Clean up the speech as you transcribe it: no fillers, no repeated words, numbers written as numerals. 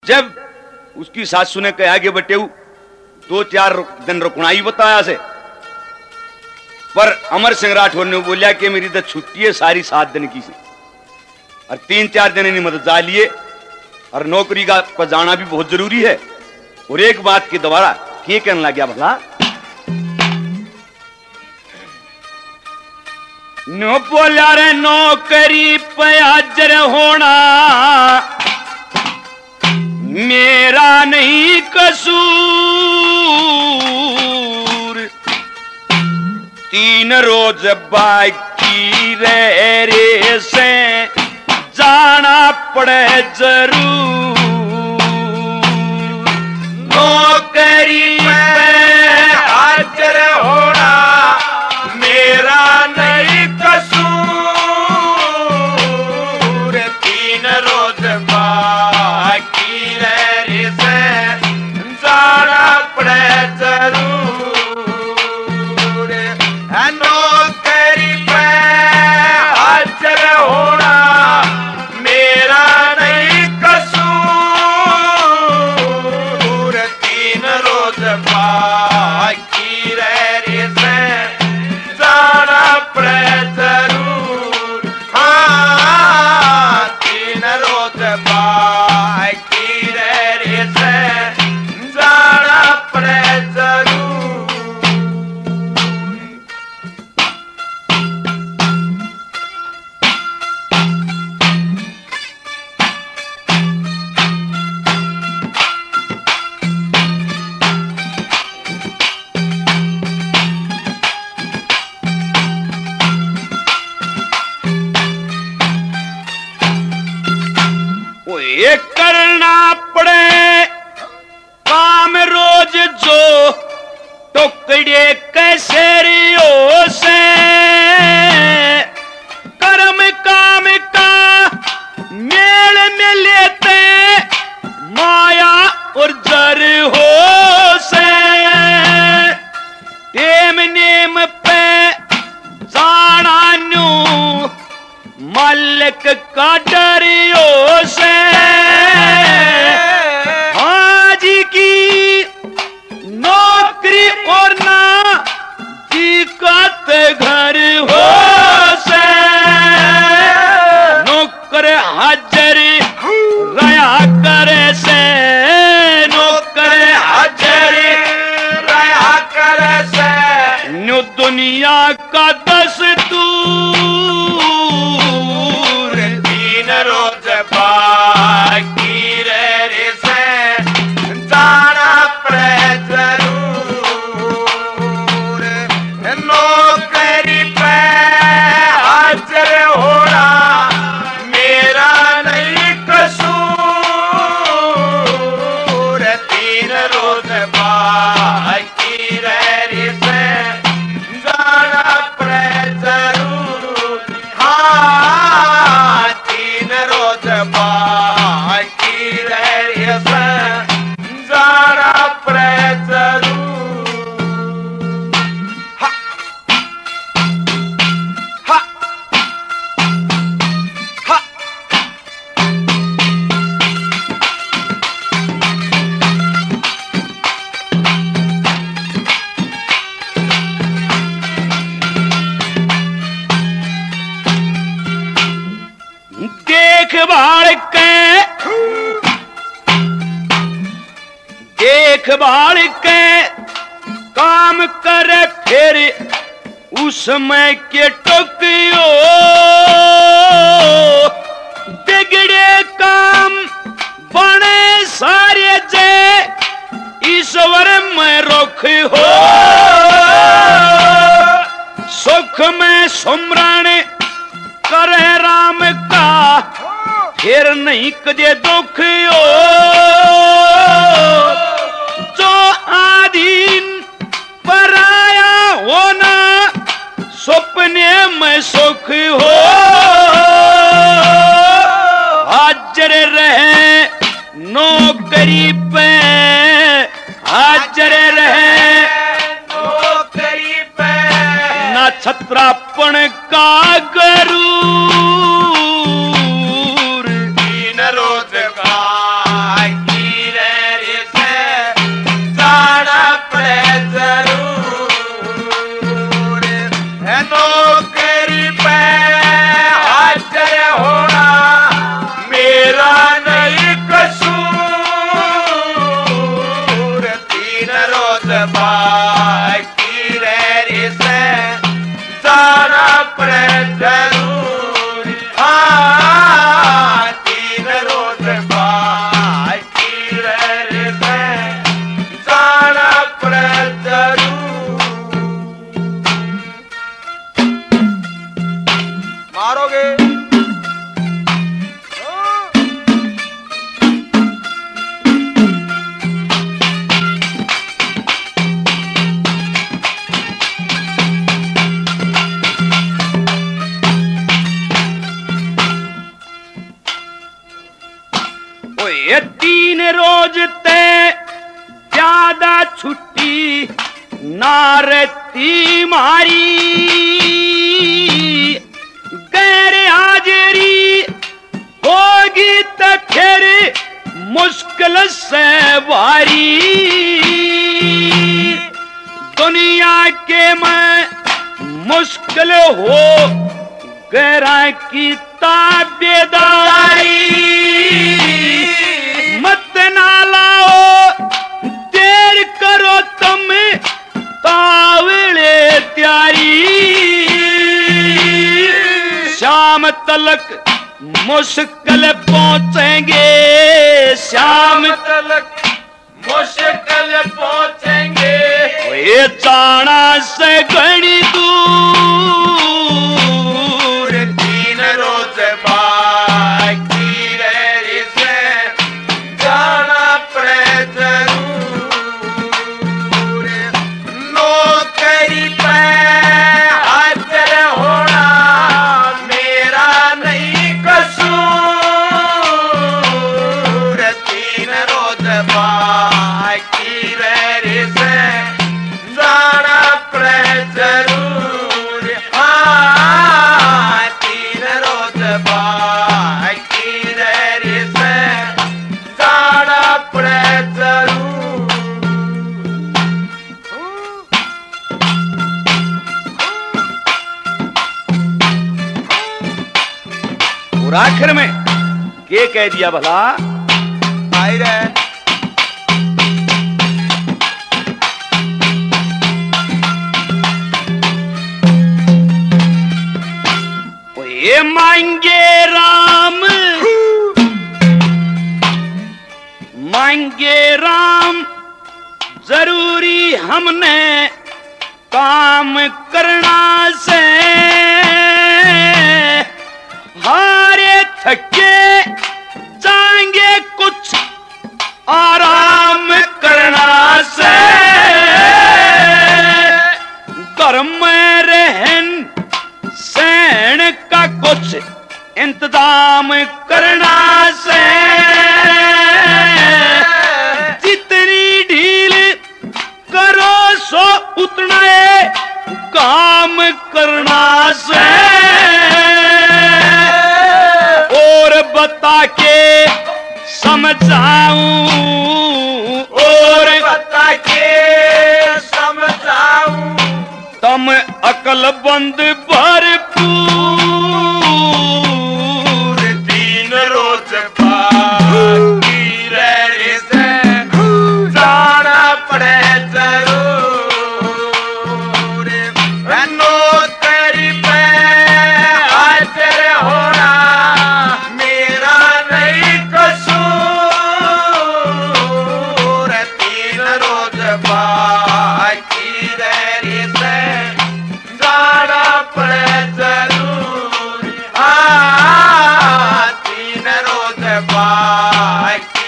जब उसकी सासू ने कहा कि बटेऊ 2-4 दिन रुकनाई बताया से, पर अमर सिंह राठौर ने बोलिया कि मेरी तो छुट्टी है सारी 7 दिन की से, और 3-4 दिन इन्हें मदद जा लिए, और नौकरी का पर जाना भी बहुत जरूरी है। और एक बात की दोबारा क्या कहने लग गया भला, नो बोला रे नौकरी पे हाजिर होना मेरा नहीं कसूर, 3 रोज बाकी रह रे से जाना पड़े जरूर, नौकरी में हाजिर होना मेरा नहीं कसूर, 3 रोज बाकी रह रे से जाना पड़े जरूर, नौकरी में हाजिर होना मेरा नहीं कसूर, 3 रोज बाकी रह रे से जाना पड़े जरूर, हाँ 3 रोज बाकी रह रे से जाना पड़े जरूर। ये करना पड़े काम रोज जो टुकड़े कैसे रियो से, कर्म काम का मेल में लेते माया और जर हो से, टेम नेम पे जाना न्यू मालिक का डरियो से, हाजी की नौकरी और ना जी का घर हो से, नौकर हाजिर रया करे से, नौकर हाजिर रया करे से, न्यू दुनिया का दस्तूर, 3 रोज बाकी रह रे से जाना पड़े जरूर, नौकरी पे हाजिर होना मेरा नहीं कसूर, 3 रोज बाकी रह रे से जाना पड़े जरूर, हाँ 3 रोज बाकी रह रे से जाना पड़े जरूर। हा हा हा देखभाल के काम करे फिर उसमें के टोकियो, बिगड़े काम बने सारे जे ईश्वर में रुख हो, सुख में सुमरण करे राम का फिर नहीं कदे दुख हो, जो आधीन पराया होना सपने में सुख हो, हाजिर रहे नौकरी पे हाजिर रहे नौकरी पे, ना छत्रापन का गरूर, 3 रोज बाकी रोज ते ज्यादा छुट्टी ना रहती मारी, गैर हाजिरी होगी तो फिर मुश्किल से वारी। दुनिया के मैं मुश्किल हो गैरा की ताबेदारी, मत ना लाओ देर करो तुम तावड़े त्यारी। शाम तलक मुश्किल पहुंचेंगे, शाम तलक मुश्किल पहुंचेंगे, ये जाना से घड़ी दूर, 3 रोज बाकी रह से जाना पड़े जरूर। नौकरी पे हाजिर होना मेरा नहीं कसूर, 3 रोज बाकी रह से जाना पड़े जरूर। हाँ, 3 रोज बाकी रह से जाना पड़े जरूर। और आखिर में के कह दिया भला, आई रे ये मांगे राम, मांगे राम जरूरी हमने काम करना से, हारे थके जाएंगे कुछ आराम करना से, घर में रहन सहन का कुछ इंतजाम करना से, जितनी ढील करो सो उतना काम करना से, और बता के समझाऊं, और बता के समझाऊं, तुम अकलमंद भरपूर, 3 रोज बाकी रह से जाना पड़े जरूर। नौकरी पे हाजिर होना मेरा नहीं कसूर, 3 रोज बाकी रह से जाना पड़े जरूर। हाँ, 3 रोज बाकी